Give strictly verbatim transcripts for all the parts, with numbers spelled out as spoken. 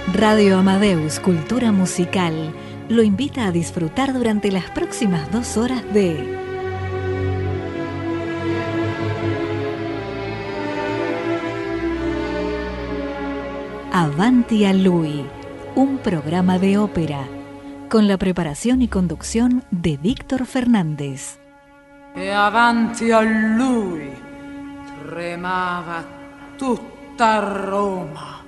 Radio Amadeus Cultura Musical lo invita a disfrutar durante las próximas dos horas de Avanti a Lui, un programa de ópera, con la preparación y conducción de Víctor Fernández. E avanti a lui tremava tutta Roma.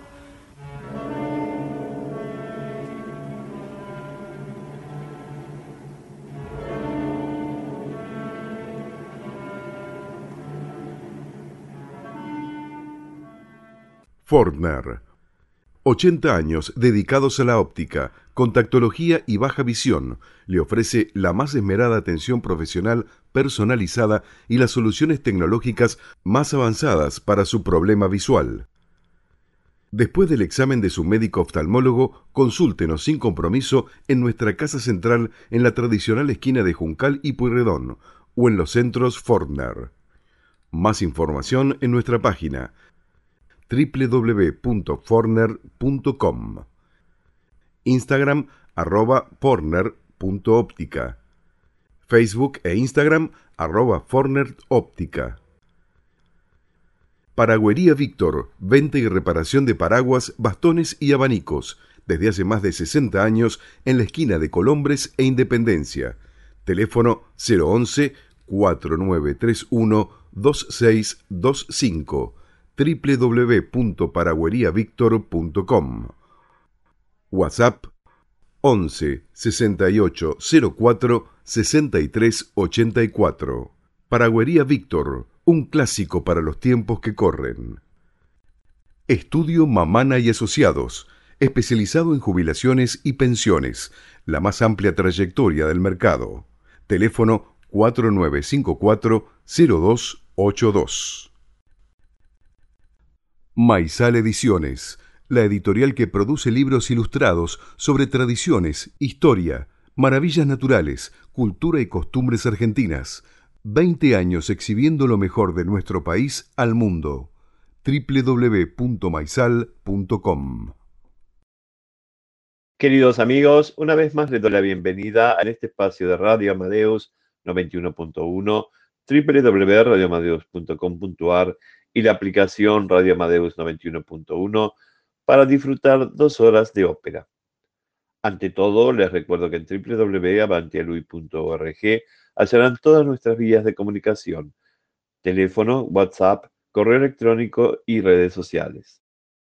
Fortner. ochenta años dedicados a la óptica, contactología y baja visión. Le ofrece la más esmerada atención profesional personalizada y las soluciones tecnológicas más avanzadas para su problema visual. Después del examen de su médico oftalmólogo, consúltenos sin compromiso en nuestra casa central en la tradicional esquina de Juncal y Pueyrredón o en los centros Fortner. Más información en nuestra página doble u doble u doble u punto fortner punto com, Instagram arroba fortner punto óptica, Facebook e Instagram arroba fortner óptica. Paragüería Víctor, venta y reparación de paraguas, bastones y abanicos, desde hace más de sesenta años en la esquina de Colombres e Independencia. Teléfono cero once, cuatro nueve tres uno, dos seis dos cinco. doble u doble u doble u punto paragüería víctor punto com. WhatsApp once, sesenta y ocho, cero cuatro, sesenta y tres ochenta y cuatro. Paragüería Víctor, un clásico para los tiempos que corren. Estudio Mamana y Asociados, especializado en jubilaciones y pensiones, la más amplia trayectoria del mercado. Teléfono cuatro nueve cinco cuatro, cero dos ocho dos. Maizal Ediciones, la editorial que produce libros ilustrados sobre tradiciones, historia, maravillas naturales, cultura y costumbres argentinas. veinte años exhibiendo lo mejor de nuestro país al mundo. doble u doble u doble u punto maizal punto com. Queridos amigos, una vez más les doy la bienvenida a este espacio de Radio Amadeus noventa y uno punto uno, doble u doble u doble u punto radio amadeus punto com punto a r y la aplicación Radio Amadeus noventa y uno punto uno para disfrutar dos horas de ópera. Ante todo, les recuerdo que en doble u doble u doble u punto avanti a lui punto org hallarán todas nuestras vías de comunicación: teléfono, WhatsApp, correo electrónico y redes sociales.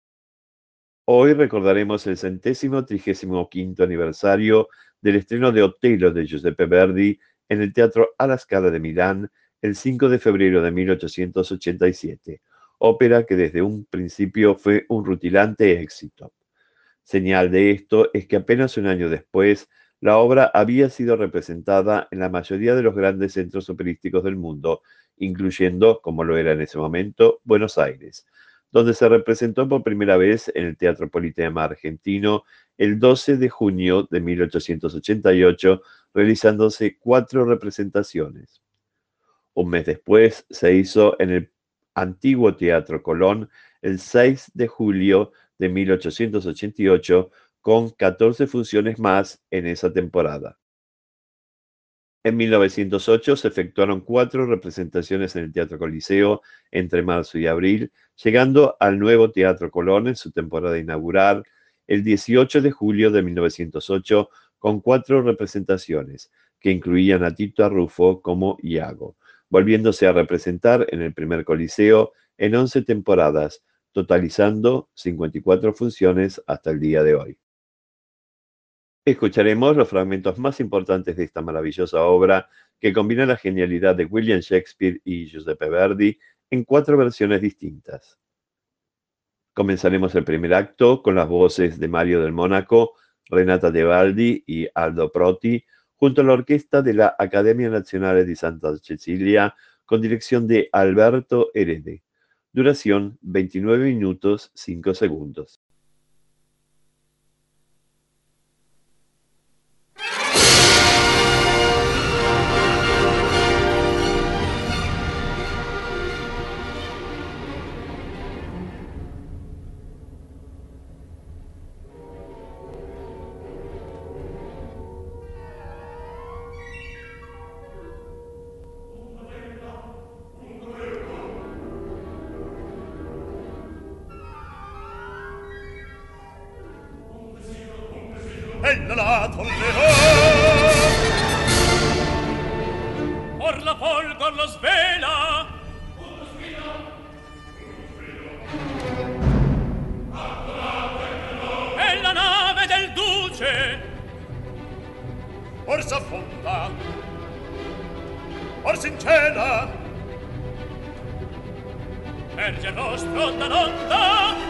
Hoy recordaremos el centésimo trigésimo quinto aniversario del estreno de Otello de Giuseppe Verdi en el Teatro alla Scala de Milán el cinco de febrero de mil ochocientos ochenta y siete, ópera que desde un principio fue un rutilante éxito. Señal de esto es que apenas un año después, la obra había sido representada en la mayoría de los grandes centros operísticos del mundo, incluyendo, como lo era en ese momento, Buenos Aires, donde se representó por primera vez en el Teatro Politeama argentino el doce de junio de mil ochocientos ochenta y ocho, realizándose cuatro representaciones. Un mes después se hizo en el antiguo Teatro Colón el seis de julio de mil ochocientos ochenta y ocho, con catorce funciones más en esa temporada. En mil novecientos ocho se efectuaron cuatro representaciones en el Teatro Coliseo entre marzo y abril, llegando al nuevo Teatro Colón en su temporada inaugural el dieciocho de julio de mil novecientos ocho, con cuatro representaciones que incluían a Tito Arrufo como Iago, volviéndose a representar en el primer Coliseo en once temporadas, totalizando cincuenta y cuatro funciones hasta el día de hoy. Escucharemos los fragmentos más importantes de esta maravillosa obra que combina la genialidad de William Shakespeare y Giuseppe Verdi en cuatro versiones distintas. Comenzaremos el primer acto con las voces de Mario del Mónaco, Renata Tebaldi y Aldo Proti, junto a la orquesta de la Accademia Nazionale di Santa Cecilia, con dirección de Alberto Herede. Duración veintinueve minutos cinco segundos. bella la tollero. Or la folgor lo svela. È la nave del duce. Or s'affonda. Or s'incela. Erge il rostro d'Anonda.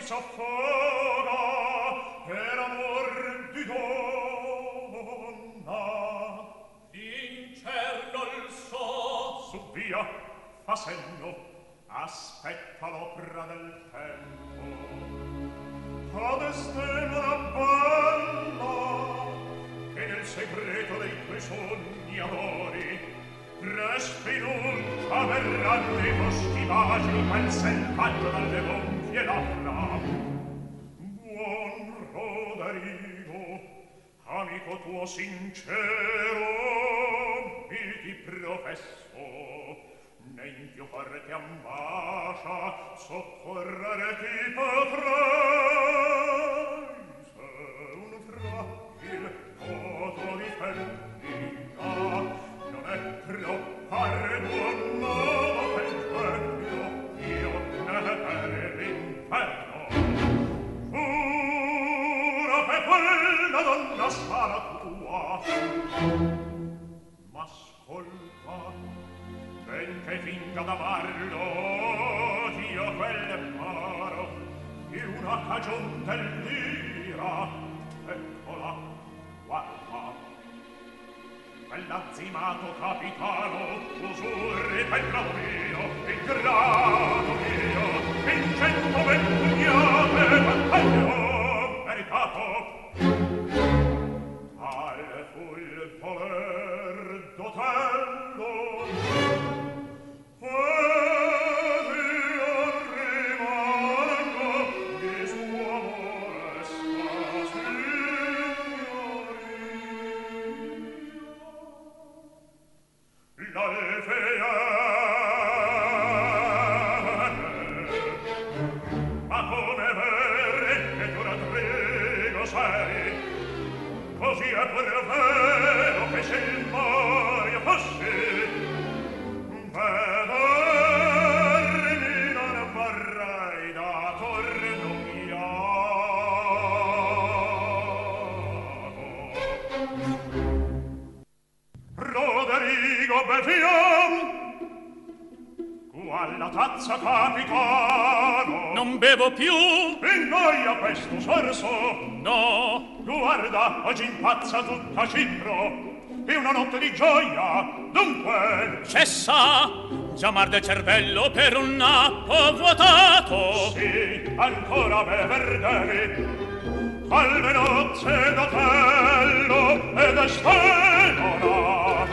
si s'affoga per amor di donna. D'incerno il so, su via, fa segno, aspetta l'opera del tempo. Ad estendere bella, che nel segreto dei tuoi sogni adori, respinuncia verranno i boschi baci quel selvaggio dalle gonfie labbra. Buon Roderigo, amico tuo sincero, mi ti professo, ne in più parte ambascia, soccorrere ti potrai. Se un fragil moto di femmina non è troppo arduo per quello io ne per l'inferno. Giuro che quella donna sarà tua, ma ascolta, benché finga d'amarlo, io quell'ammaro di una cagion dell'ira. Eccola, guarda, quell'azzimato capitano, usurri per l'aurio, il grado mio, vincendo vent'uniate battaglie ho meritato. Tal fu il voler d'Otello, e io rimango di sua molesta signoria. L'alfeiane, ma come vere che tu Rodrigo sei, così è pur vero che se il Mario fossi, vedermi non vorrei da torno piato. Roderigo beviam, qualla tazza capitano. Non bevo più. In noia questo sorso. No. Guarda, oggi impazza tutta Cipro. È una notte di gioia, dunque cessa, già mar del cervello per un nappo vuotato. Sì, ancora bever devi, alle nozze d'Otello ed Espenora.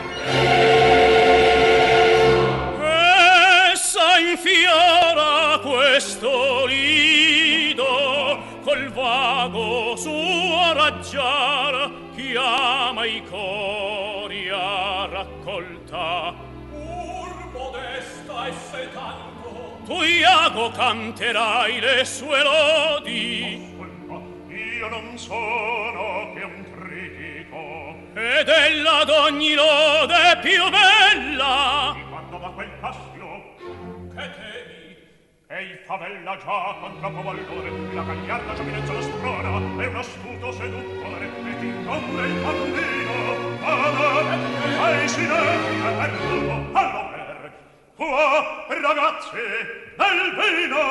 Essa infiora questo lido col vago suo raggiar, chiama i cori a raccolta. Pur modesta e se tanto, tu Iago canterai le sue lodi. Io non sono che un critico, ed ella d'ogni lode più bella. E quando da quel Cassio che temi, e il favella già con troppo valore, la gagliarda giovinezza la sprona, è un astuto seduttore, e ti ingombra il bambino. Vada, sei sinello perduto all'oper. Qua, ragazzi, del vino!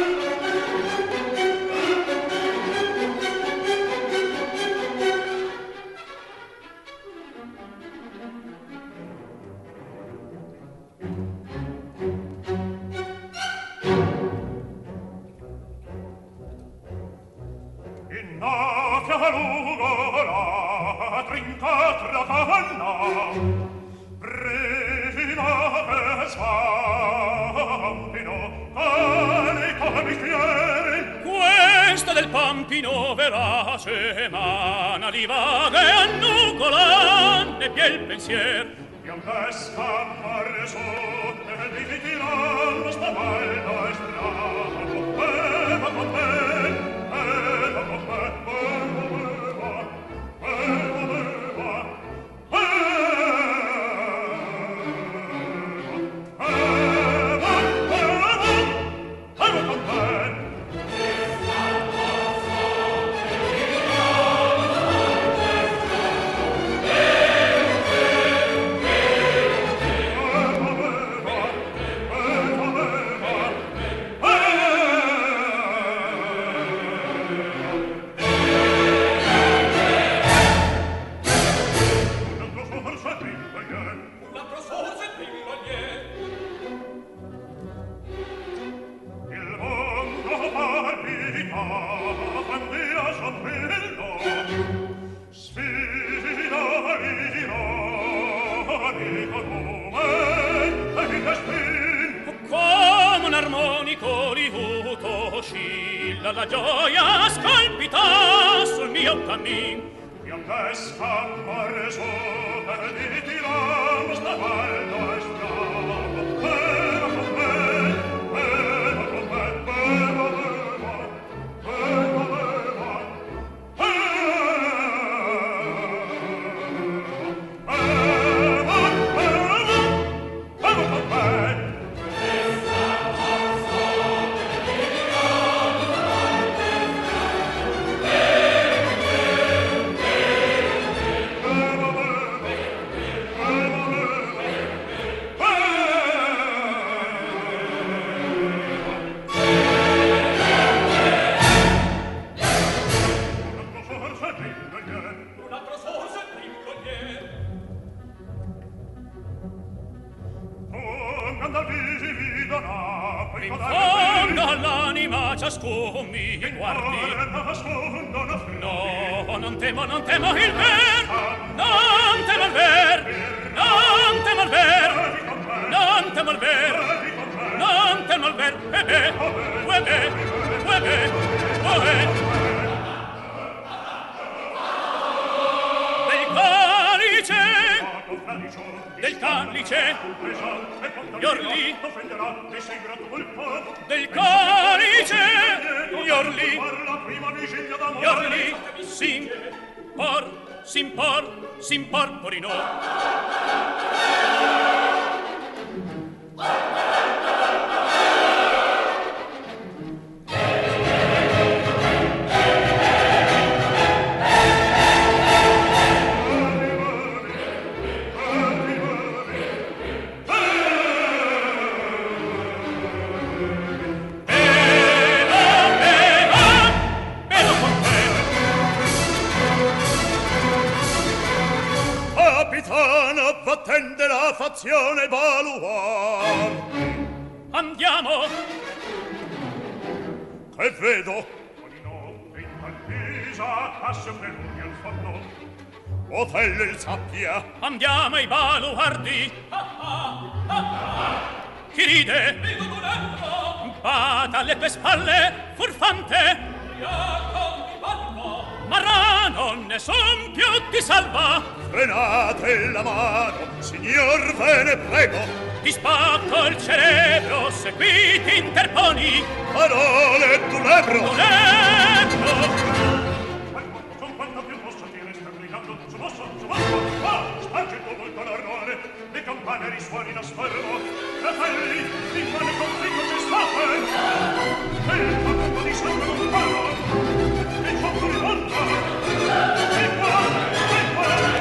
Innafia l'ugola, trincatra canna, prima che svampino, carico e bicchieri. Questa del Pampino verace mana di vaghe annucolanne pie il pensier. Bianchesca mare sotto e di tiran sta valda e strada, beva con te, beva con te, beva, beva, beva, beva, beva, beva con te. Beva, beva, beva, l'armonico liuto oscilla, la gioia scalpita sul mio cammin. Pesca mare sopra di tiram sta valda strada però con me però con me però però ciascun mi guardi. No, non temo, non temo il ver, non temo il ver, non temo il ver, non temo il ver, non temo il ver, e beh, e beh, e beh, e del calice, gli orli, del calice, gli orli, gli orli, s'impor, s'impor, s'imporporino. Attende la fazione baluar. Andiamo. Che vedo? Ogni notte in palpisa a sopranumi al fondo. Otello il sappia. Andiamo ai baluardi. Chi ride? Bada alle tue spalle, furfante. Marrano, ne son più ti salva. Frenate la mano, signor, ve ne prego. Ti spacco il cerebro, se qui ti interponi. Parole tu lebro. Tu lebro. Con quanto più posso tiene sterminando. Su mosso, su mosso. Ah, spargendo molto l'ardore. Le campane risuonino sfermo. Fratelli, in quale conflitto ci state? E il capo di sangue non parla. Il gioco rivolta. Il cuore, il cuore.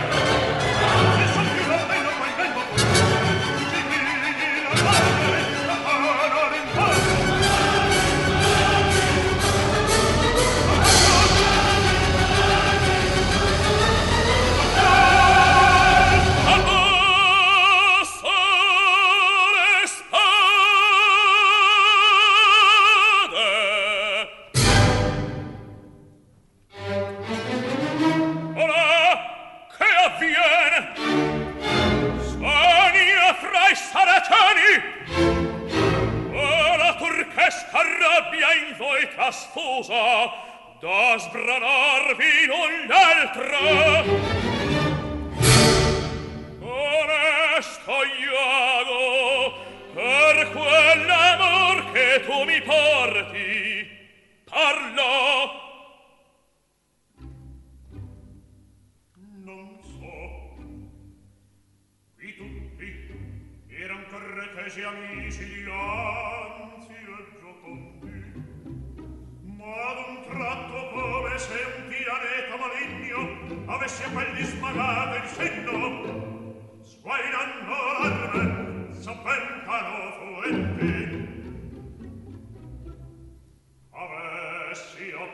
Sfusa da sbranarvi l'un l'altra. Onesto Iago, per quell'amor che tu mi porti, parlo. Non so. Qui tutti eran cortesi amici di anzi e giocondi. Ad un tratto come se un pianeta maligno avesse a quelli smagato il senno, sguainando l'arme, s'avventano fuenti. Avessino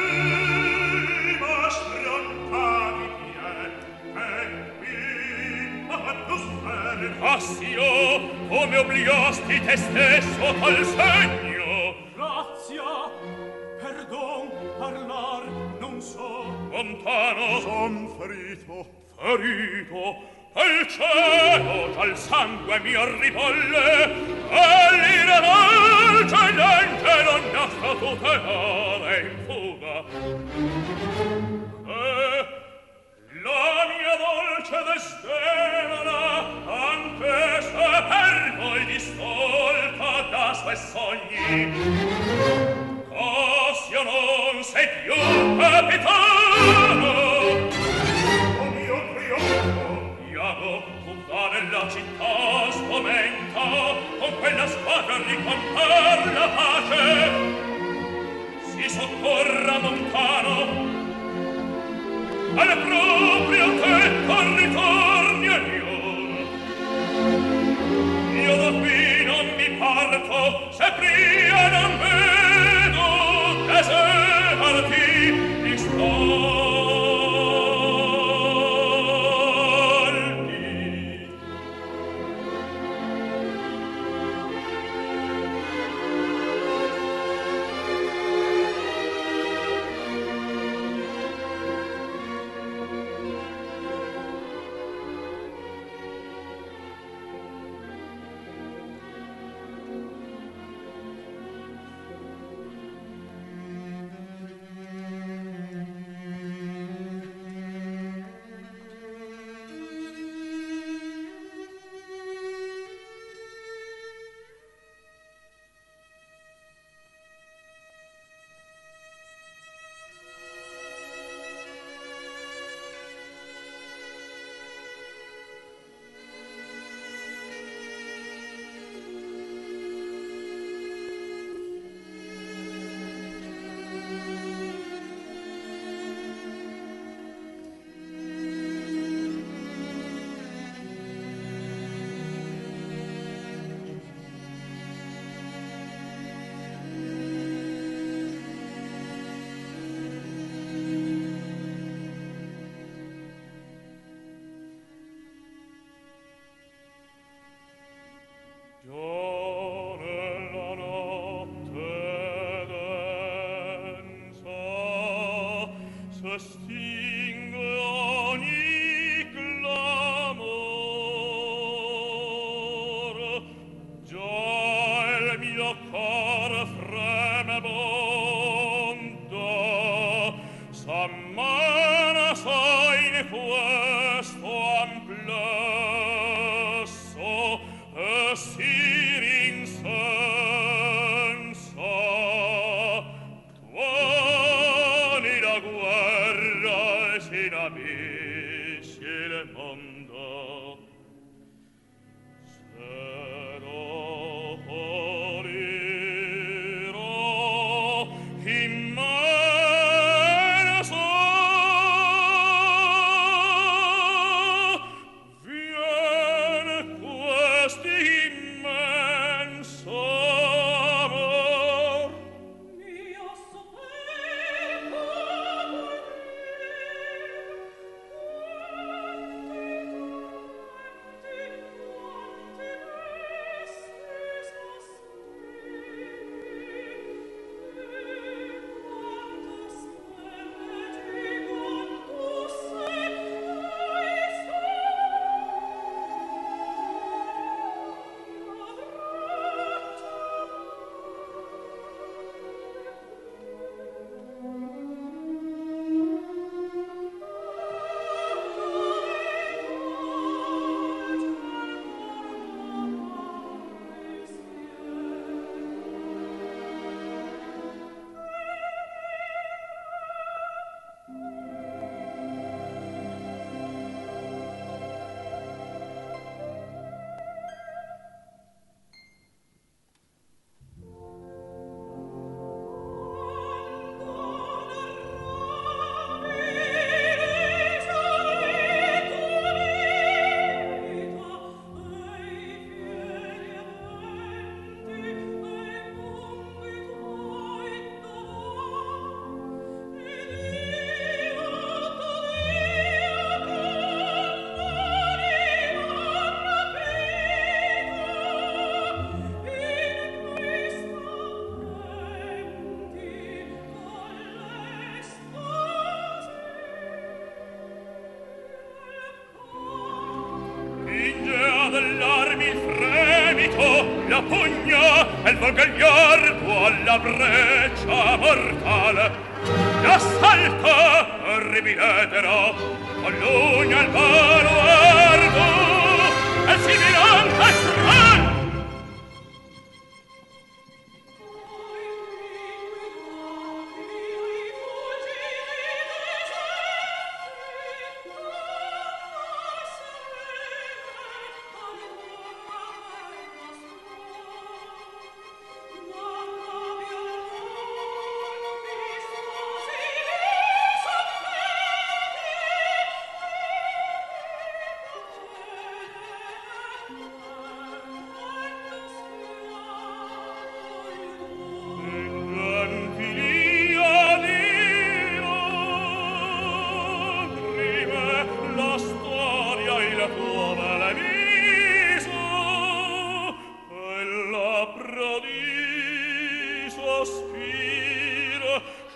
prima sfrontati piede, e qui a tu spere. Cassio, come obbligasti te stesso col segno. Grazia. Perdon, parlar non so. Lontano son ferito, ferito. Al cielo dal sangue mio ripolle, all'ira Cassio non sei più capitano. O mio trionfo, Iago, tu va nella città spaventa, con quella squadra ricontar la pace. Si soccorra lontano, al proprio tetto ritorni aglior. Io da qui non mi parto, se pria non vedo che se partì mi sto. la pugna e il vol gagliardo alla breccia mortale. L'assalto orribiletero, con l'ugna al baluardo, e si milanta stran.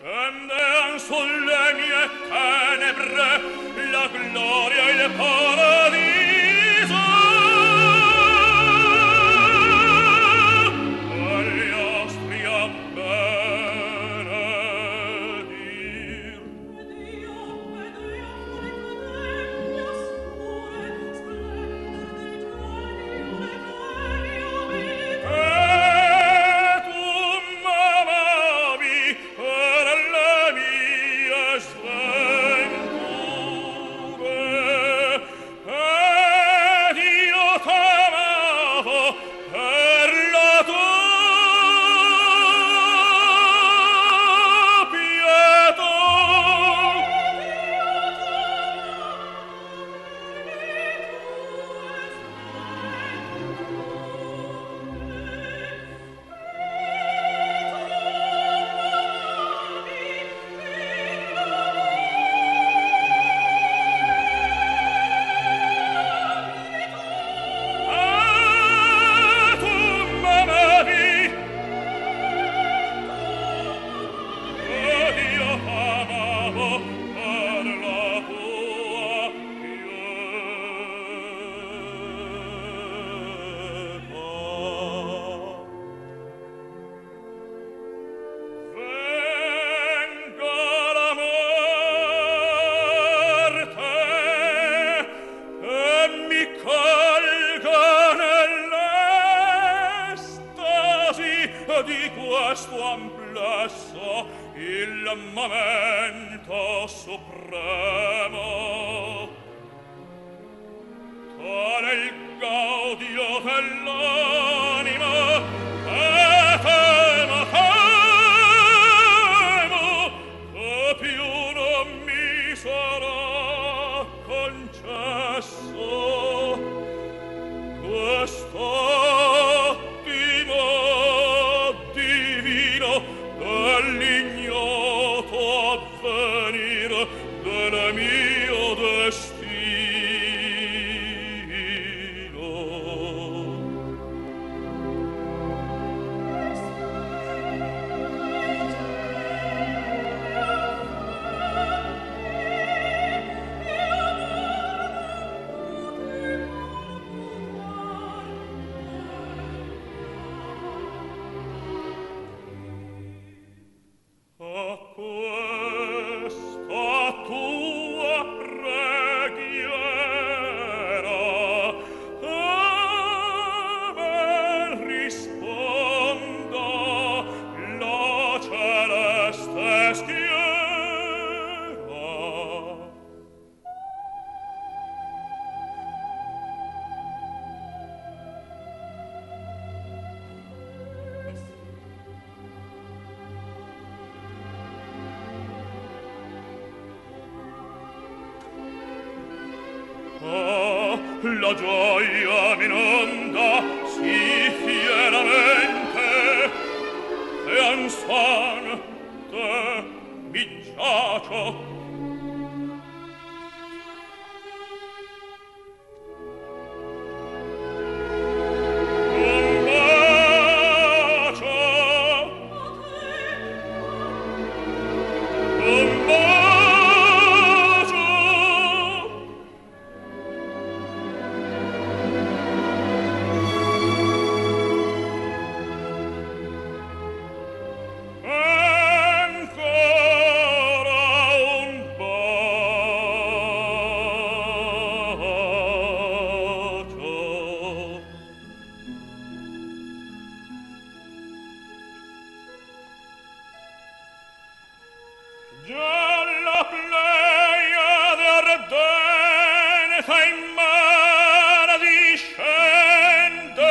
scendean sulle mie tenebre la gloria e il paradiso. Agli astri a benedir. E tu m'amavi per le mie sventure, ed io t'amavo per la tua pietà. Ah, tu m'amavi ed io t'amavo per la tua pietà. Venga la morte e mi colga nell'estasi di questo amplesso il momento supremo. Tale il gaudio dell'anima che temo, temo, che più non mi sarà concesso quest'attimo divino dell'ignoto avvenir del mio destino. A questa tua preghiera amen risponda la celeste schiera. Ah, la gioia m'inonda sì fieramente e ansante mi giacio. Un bacio, un bacio, ancora un bacio. Già la Pleiade ardente in mare discende.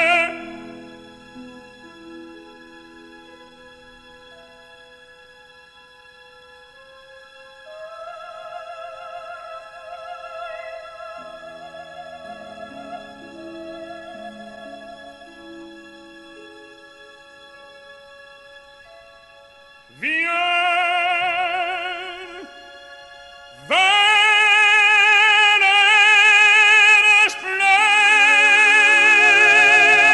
Vien, Venere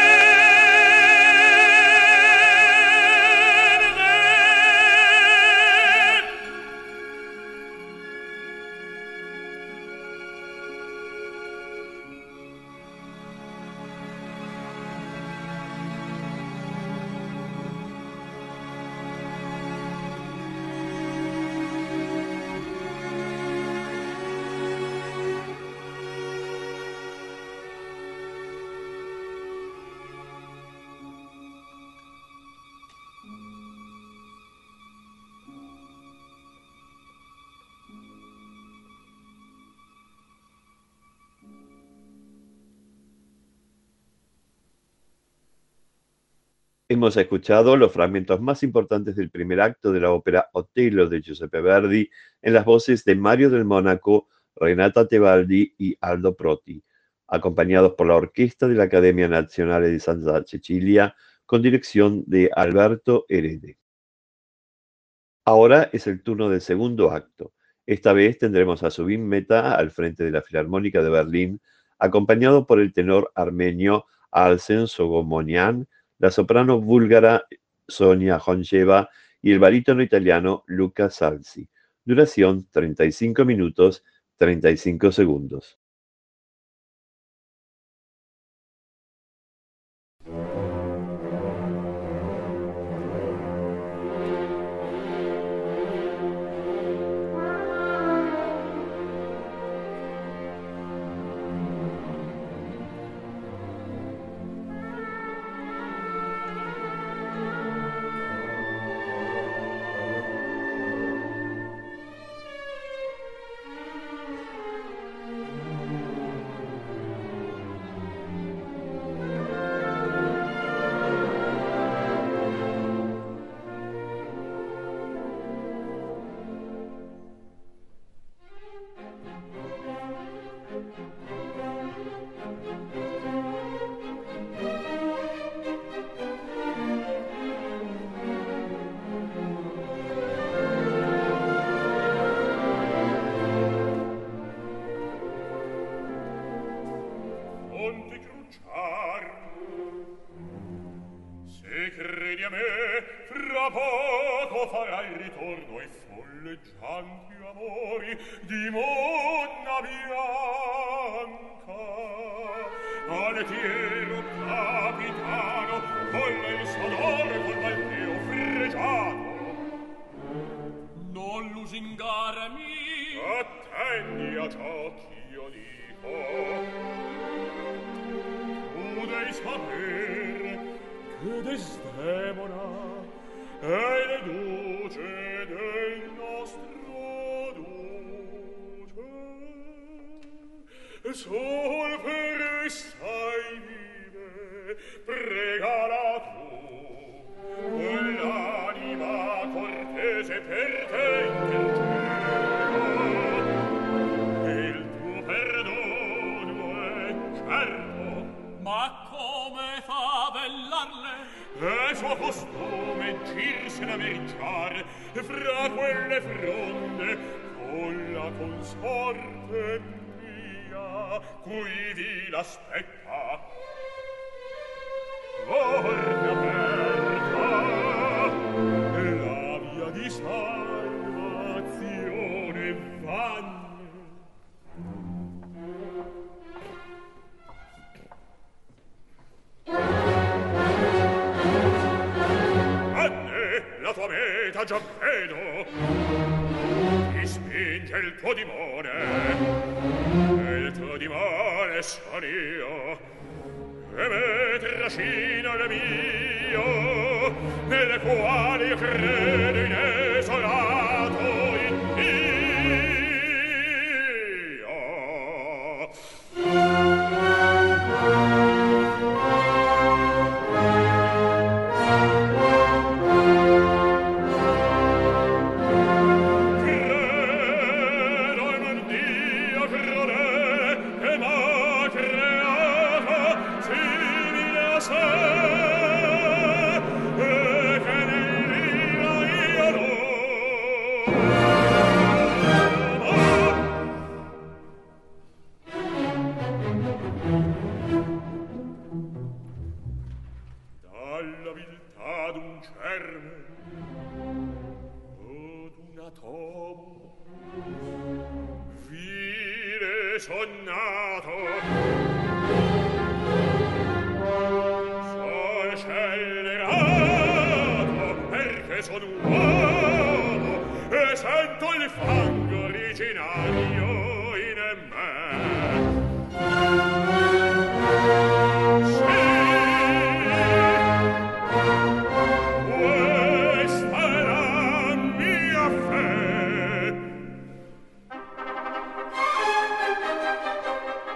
splende. Hemos escuchado los fragmentos más importantes del primer acto de la ópera Otello de Giuseppe Verdi en las voces de Mario del Mónaco, Renata Tebaldi y Aldo Proti, acompañados por la orquesta de la Academia Nazionale di Santa Cecilia con dirección de Alberto Herede. Ahora es el turno del segundo acto. Esta vez tendremos a Zubin Mehta al frente de la Filarmónica de Berlín, acompañado por el tenor armenio Arsen Sogomonian, la soprano búlgara Sonia Joncheva y el barítono italiano Luca Salsi. Duración treinta y cinco minutos, treinta y cinco segundos.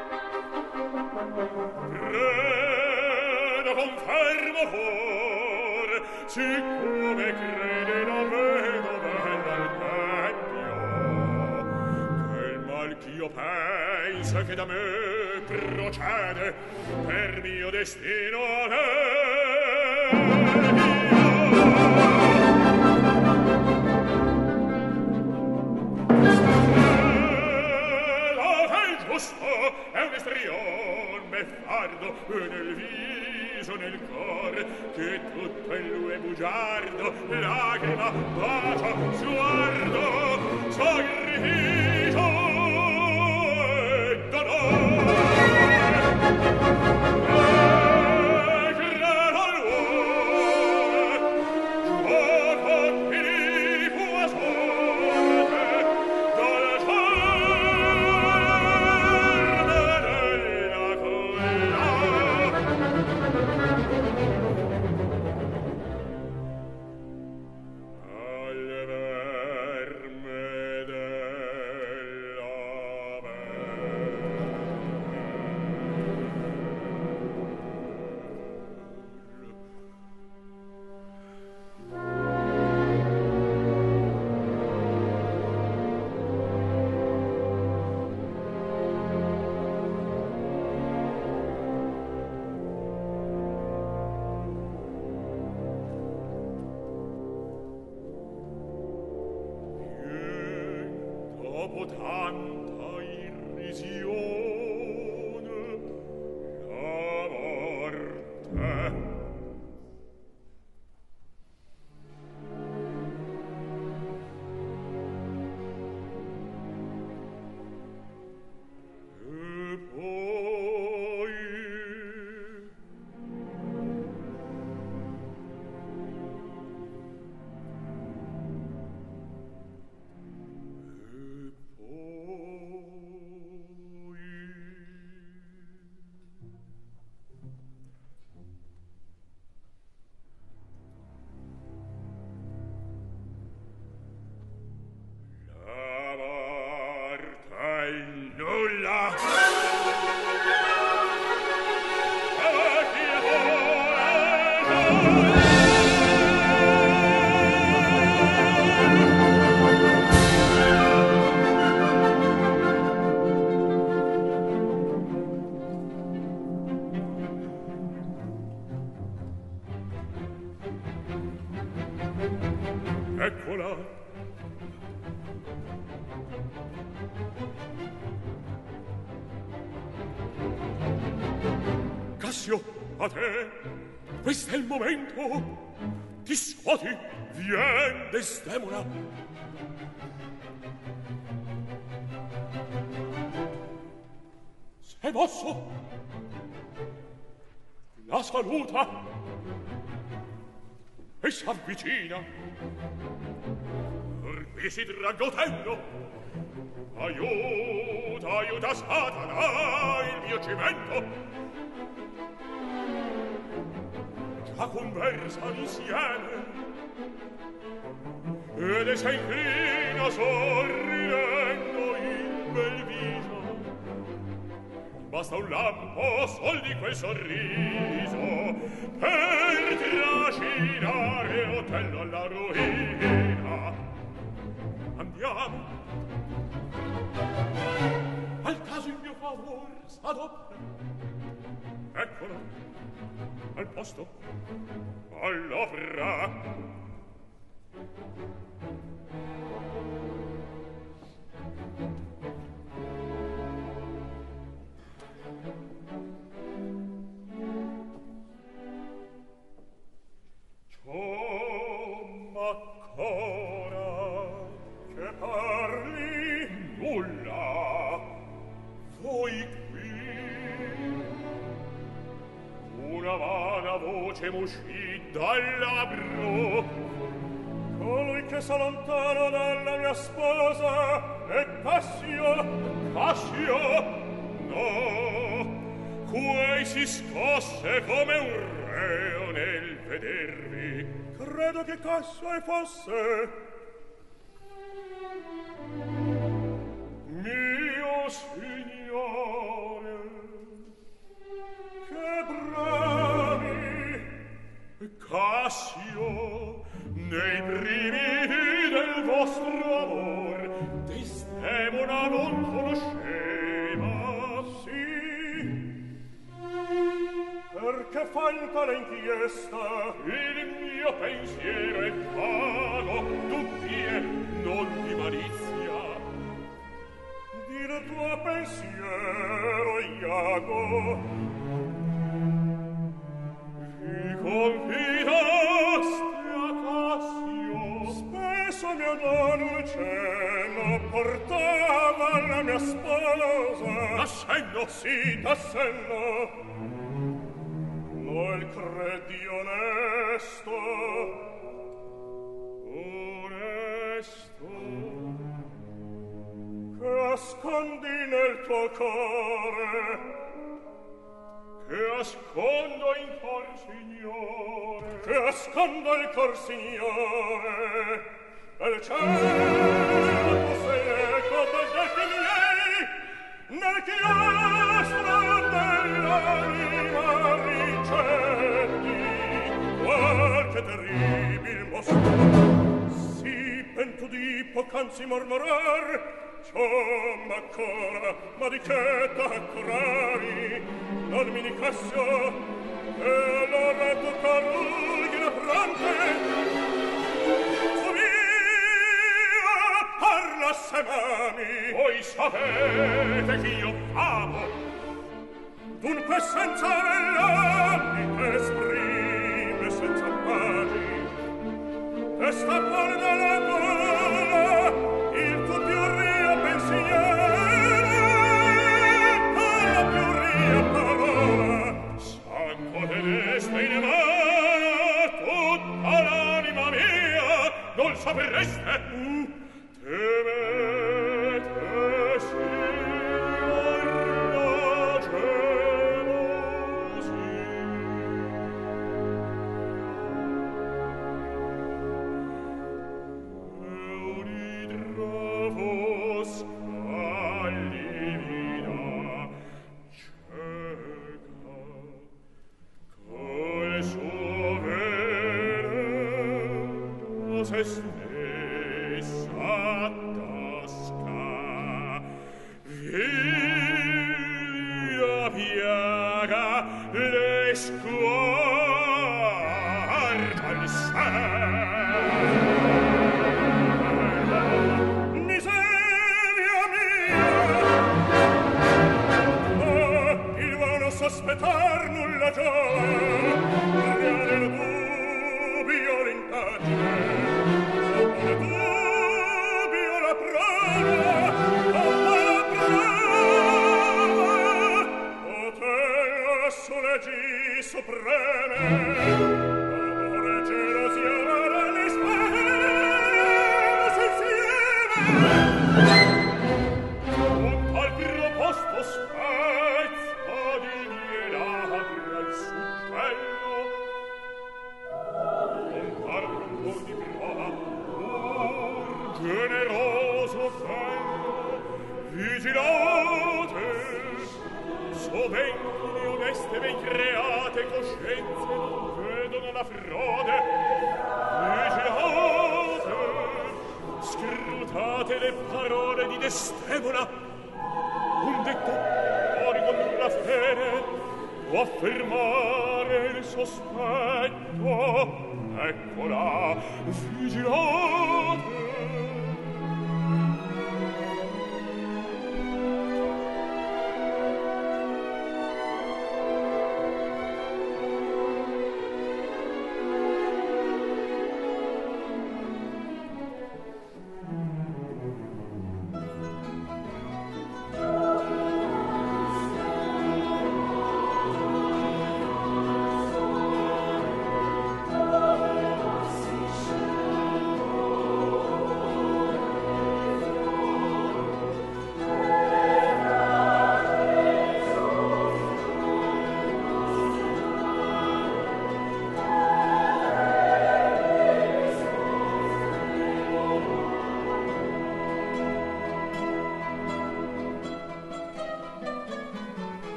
Credo con fermo cuore violenza che da me procede per mio destino è un estrion beffardo nel viso, nel cor, che tutto in lui è bugiardo, lacrima, bacio, sguardo, sacrificio e dolore. E credo all'uomo, gioco iniqua sorte, dal dopo tanta irrisione la morte e poi eccola. Cassio, a te, questo è il momento. Ti scuoti, vien, Desdemona. Sei mosso. La saluta e s'avvicina. Qui si tragga Otello. Aiuta, aiuta Satana, il mio cimento. Già conversano insieme ed si inclina sorridendo il bel viso. Basta un lampo sol di quel sorriso per trascinare Otello alla rovina. Andiamo. Al caso il mio favor s'adopera. Eccolo. Al posto. All'opera. Ancora che parli nulla, voi qui una vana voce m'uscì dal labbro. Colui che s'allontana dalla mia sposa è Cassio. Cassio? No, quei si scosse come un reo nel vedervi. Credo che Cassio fosse mio signore. Che bravi, Cassio, nei brividi del vostro amor Desdemona non conosceva. falta l'inchiesta. Il mio pensiero è vago, dubbi e non di malizia. Dir tuo pensiero, Iago, vi confidaste a Cassio. Spesso mia Dulcena portava la mia sposa. Da senno? Sì, da senno. Lo il credi onesto, onesto, che ascondi nel tuo cuore, Che ascondo in cor, signore, che ascondo il cor, signore, nel cielo tu sei l'eco dei detti miei, nel chiostro dell'anima ricetti qualche terribil mostro. Si pento di poc'anzi mormorar, ciò m'accora, ma di che t'accoravi? Non mi Nicassio, e allora tu carugli la fronte. Tu via, parla se m'ami. voi sapete che io amo. Dunque senza relati t'esprime senza pagi, e sta fuori dalla gola il tuo più rio pensiero, alla più ria parola. Sanco teneste in mano tutta l'anima mia, non sapreste. Temete signor la gelosia. Euditra vos allivida, cieca, col suo veneno se stessa tasca, via piaga le sguarda al cielo. Miseria mia! Oh, il buono sospettar nulla giova, reale il dubbio l'indagine, sopra il dubbio la prova, sopra la prova, o te su leggi supreme, amore, gelosia, amore, l'isperas insieme. Un tal proposto spezza di mie labbra il suggello, un tal rumor di prova, un generoso fello. Vigilate, sovente le oneste ben create coscienze non vedono la frode. Vigilate, scrutate le parole di Desdemona. Un detto fuori con la fede può affermare il sospetto. Eccola, vigilate.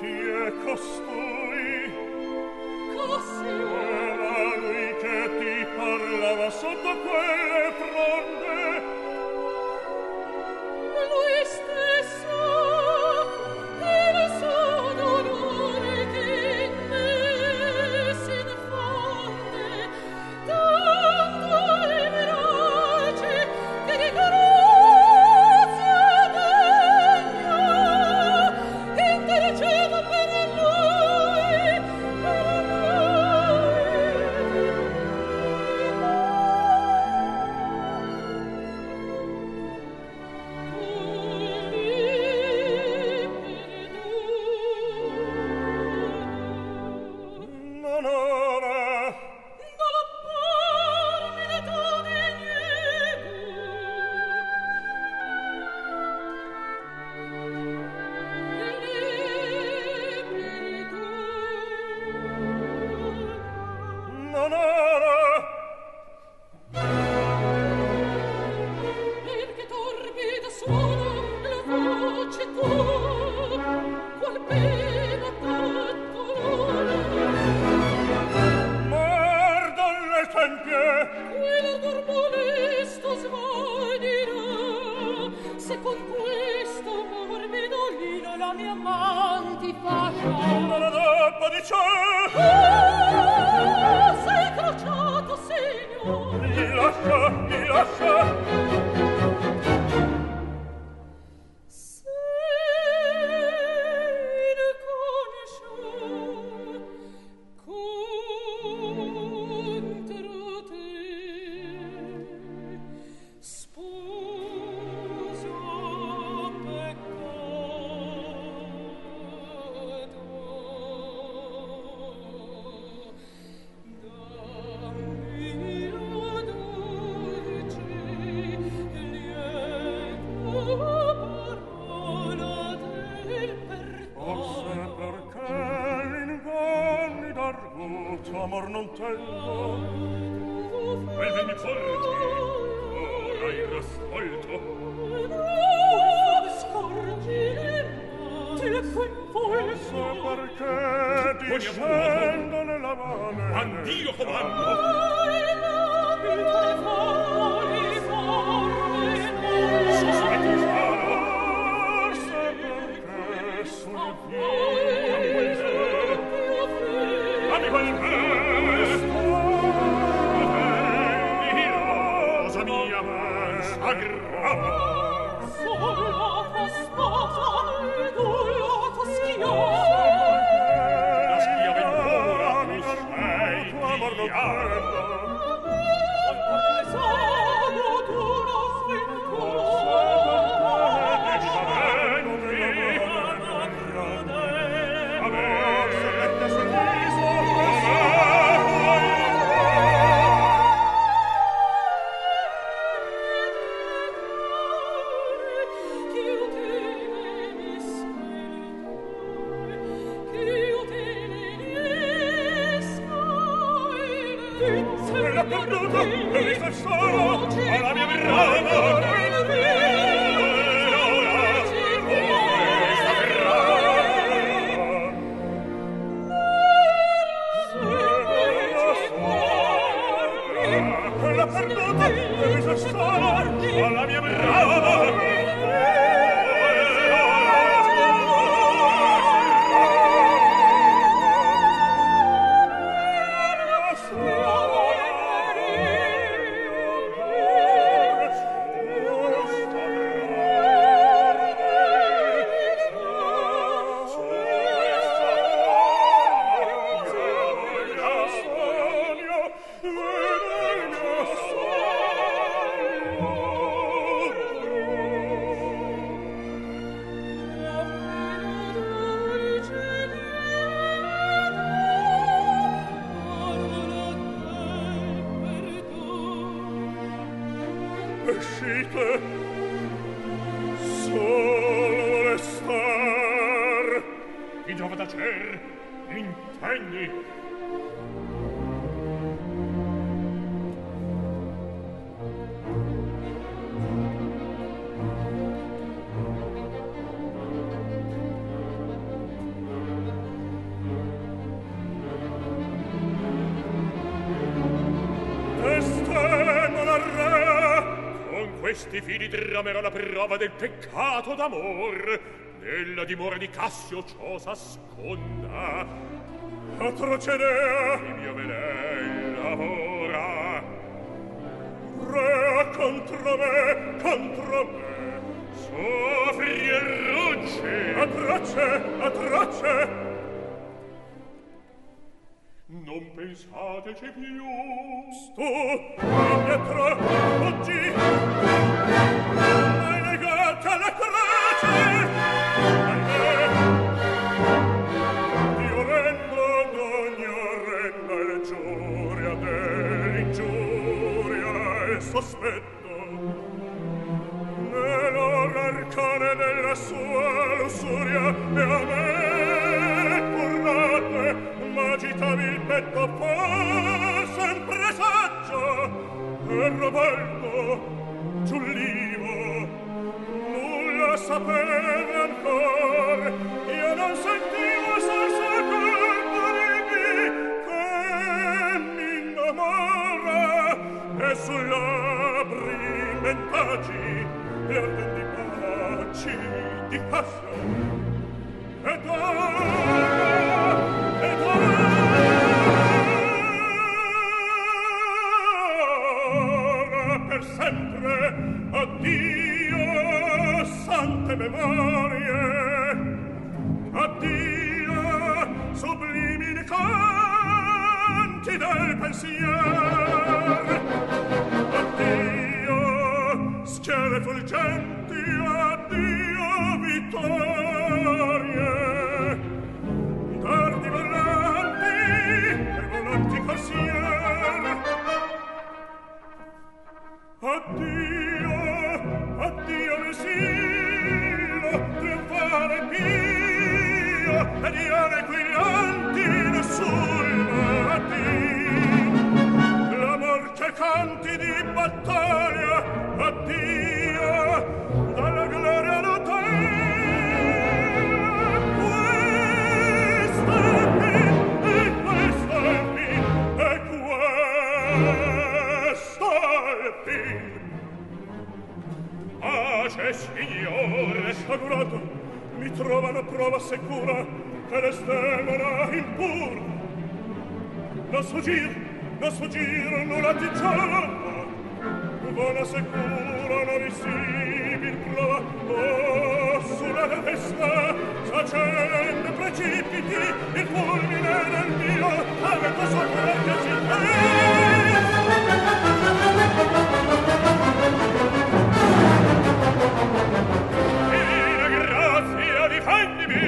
Chi è costui? Cassio. Era lui che ti parlava sotto quelle fronde. Lui stesso, il suo dolore che in me s'infonde, tanto è verace che di grazia degna intercedo per lui, per Non ora. non appormi le tue Non ora. perché torbido suona la voce tua, qual pena t'attorona. Mordo le tempie. Quell'ardor molesto svanirà, se con questo morbido lino la mia man ti fascia. Non adoppo di ciò. Ah, sei crociato, signor. Mi lascia, mi lascia. Sei inconosciuto contro te, sposo peccato. Dammi la dolce lieta parola del Forse perdono. perché l'inganni d'arguto amor non tengo. Quel ven mi porti, ora il rascolto. Non scorgere te le Forse perché discendo nella vale. Anch'io comando. Sospetto il faro. Forse perché sul viso. Dammi quel rosa mia sagrada. La schia ventura tu sei figliata. L'ha perduto, l'ho visto solo, alla mia mirata. L'ha perduto, l'ho visto solo, alla mia mirata. Uscite, solo vuole star. Chi giova da cer, impegni. questi fili tramerò la prova del peccato d'amor. Nella dimora di Cassio ciò s'asconda. Atroce dea, il mio velei lavora. Re contro me, contro me, soffri e ruggi. Atroce, atroce. Non pensateci più. Sto indietro, oggi hai legata la croce. Ahimè, io rendo d'ogni orrenda ingiuria dell'ingiuria e sospetto nell'ora arcane della sua lussuria e a me currate m'agitavi il petto forse un presagio e robaldo giullivo nulla sapevo ancor io non sentivo senza colpo di me che mi innamora e sul labbri inventaggi e ardendi baci di passione ed ora ed ora per sempre addio sante memorie addio sublimi canti del pensier addio schiere fulgenti addio vittorie dardi volanti e volanti corsier addio addio l'esilo trionfare pio e diane quillanti sul mattino l'amor che canti di battaglia addio dalla gloria notella questo è il fin e questo è il fin e questo è il fin pace signore sciagurato mi trovano prova sicura che l'estemera impur non sfuggir non sfuggir nulla ti giova buona sicura non visibile prova oh sulla testa s'accende precipiti il fulmine del mio avete sopra che ci Divina grazia difendimi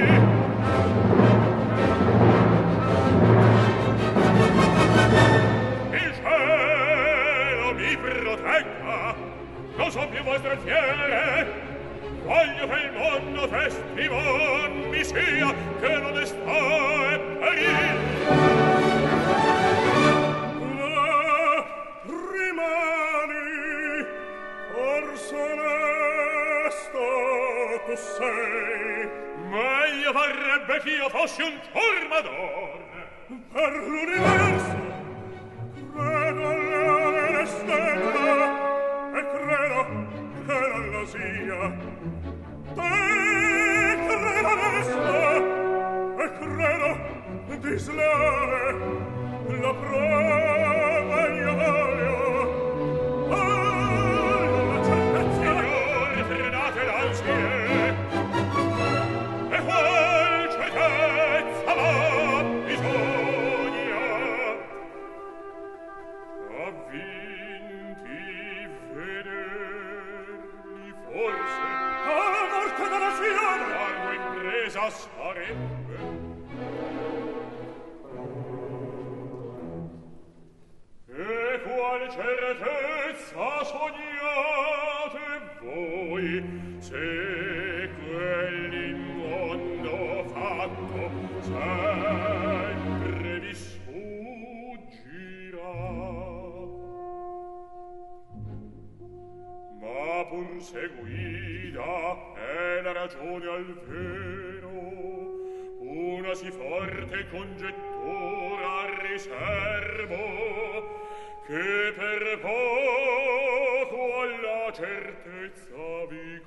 il cielo mi protegga non so più vostre fiere voglio che il mondo testimon mi sia che non è sta e peril là rimani forse onesto tu sei meglio varrebbe che io fossi un turmador per l'universo credo alle stelle e credo che non lo sia te credo adesso e credo dislare la prova io voglio alla certezza signore frenate l'ansie e qual certezza va bisogna a vinti vederli forse a morte della signora largo impresa sarebbe e qual certezza sognate voi se quell'immondo fatto sempre vi sfuggirà ma pur seguida è la ragione al vero una si forte congettura riservo che per poco alla certezza vi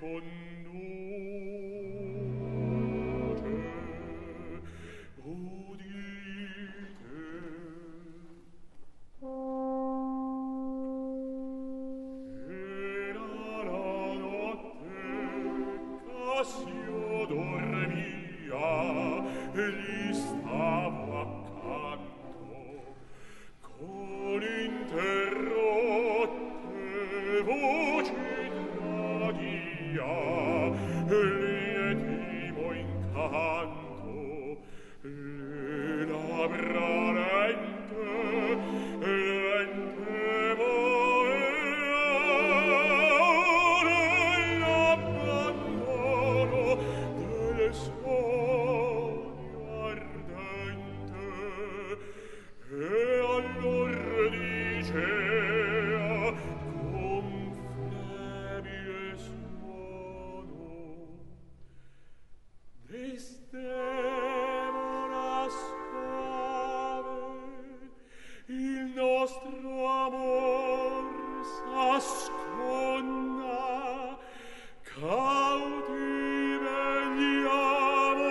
conduce. Udite. Era la notte, Cassio dormia, e gli stavo accanto, con interrotte voci tradia, lietimo incanto, le labbra lente, lente moveano nell'abbandono del sogno ardente, e allor dicea con flebile suono: Desdemona suave, il nostro amor s'asconda, cauti vegliamo,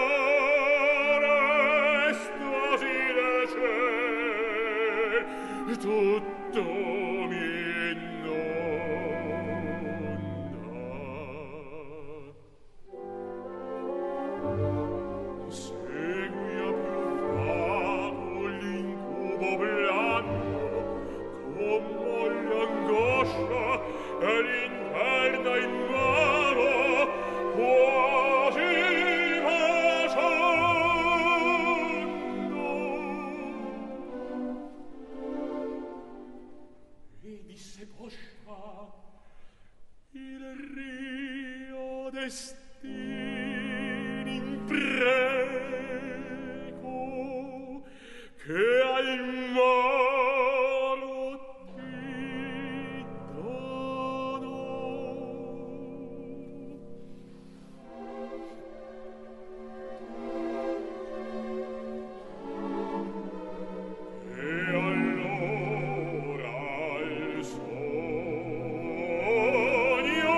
restasi lecer, tutto mi inonda. Segui a provato l'incubo blando, come l'angoscia e l'interna invano, quasi baciando. E disse Poscia: il rio destini impreco, che al maro ti dono. E allora il sogno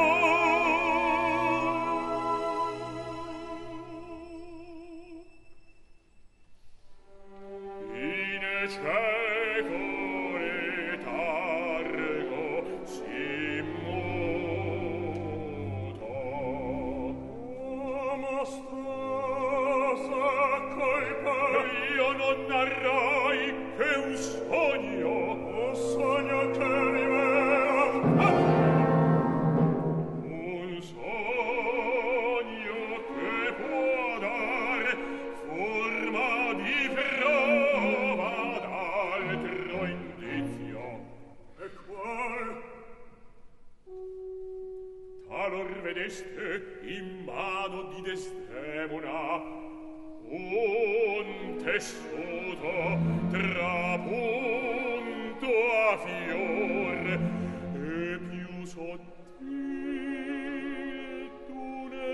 in cieco letargo si muta. Ma stasa colpa, io non narrai che un sogno, un sogno che rivela un sogno che può dar forma di prova d'altro indizio. E qual? Talor vedeste in mano di Desdemona un tessuto trapunto a fior e più sottile d'une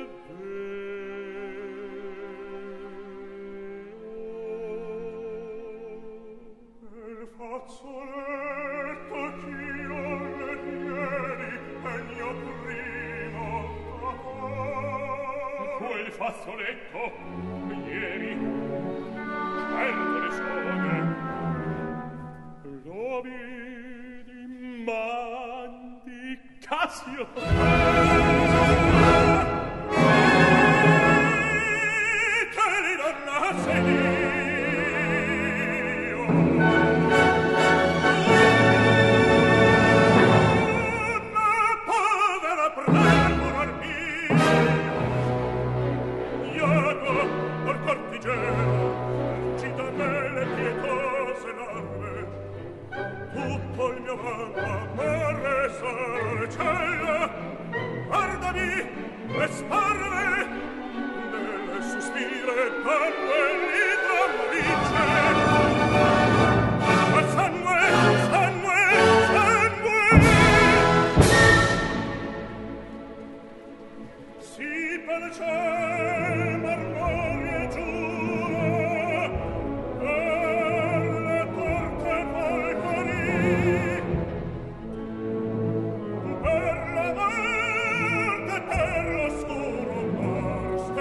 velo. Il fazzoletto ch'io le diedi è mio primo amor. Quel fazzoletto ieri certo ne sono, lo vidi in man di Cassio. Che li donnasse Dio, ma povera premura mia, Iago, or cortigiano, lucida belle pietose larme, tutto il mio vanto amore sarà cella, guardami e sparve nelle sospire danno e l'idra vince. Ma sangue, sangue, sangue, si per ciel marmorie giura, per le porte polvori,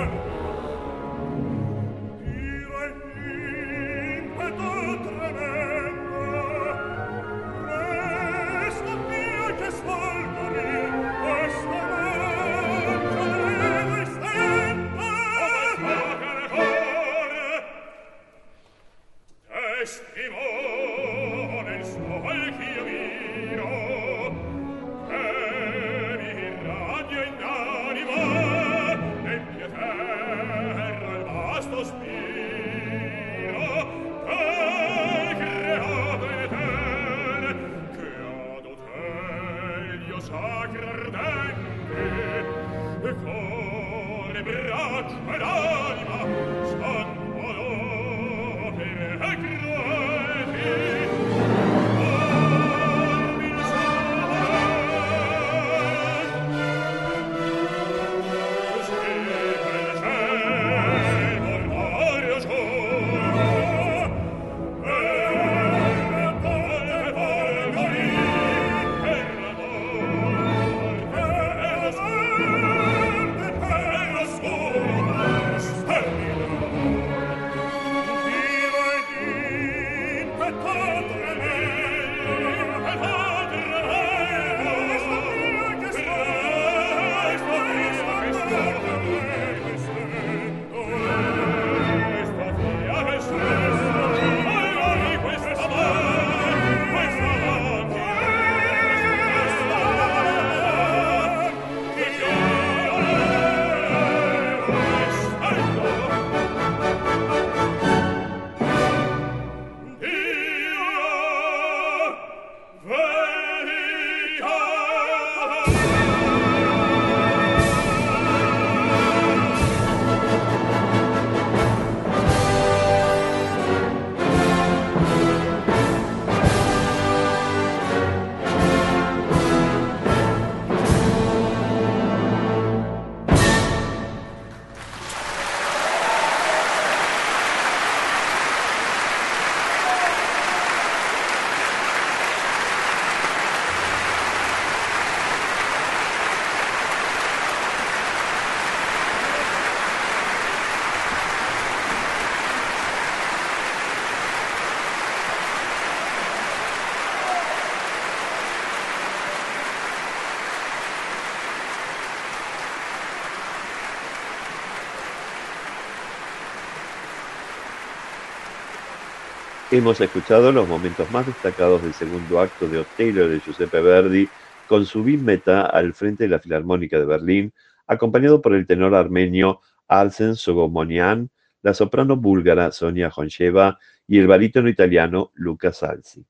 Hemos escuchado los momentos más destacados del segundo acto de Otello de Giuseppe Verdi con su Bimeta al frente de la Filarmónica de Berlín, acompañado por el tenor armenio Arsen Sogomonian, la soprano búlgara Sonia Joncheva y el barítono italiano Luca Salsi.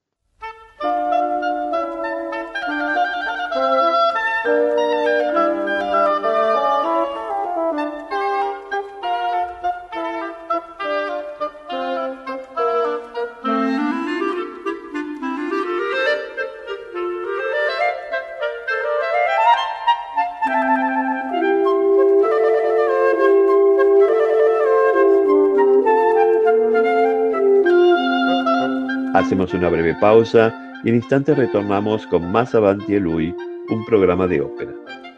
Hacemos una breve pausa y en instantes retornamos con más Avanti e Lui, un programa de ópera.